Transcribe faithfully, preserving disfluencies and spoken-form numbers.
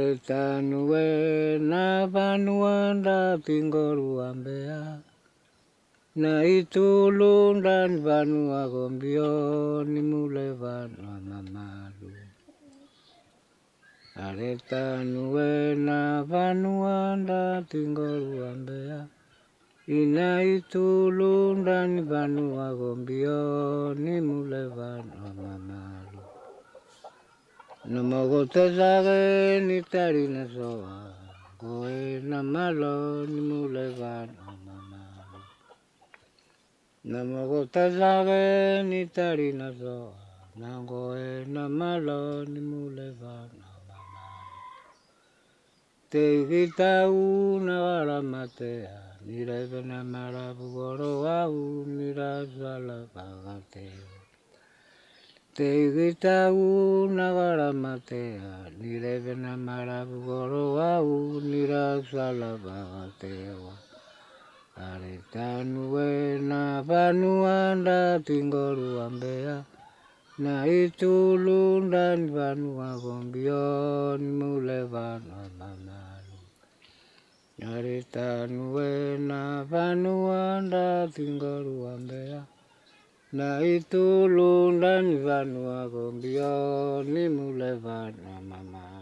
Aretanue na vanuanda tingoru ambea na itulundan vanua gombio ni mule vanua mamalu. Aretanue na vanuanda tingoru ambea ina itulundan vanua gombio ni mule vanua mamalu. Nomogo tezage ni tarina soa goe na malo ni mule vanua mamalu. Nomogo tezage ni tarina soa na goe na malo ni mule vanua mamalu. Te gitau na garamatea ni reve na marabu goro au ni rasala pagateo. Te gitau na garamatea ni reve na marabu goro au ni rasala pagateo. Aretanue na vanuanda tingoru ambea na itulundan vanua gombio ni mule vanua mamalu. Aretanue na vanuanda tingoru ambea na itulundan vanua gombio ni mule vanua mamalu.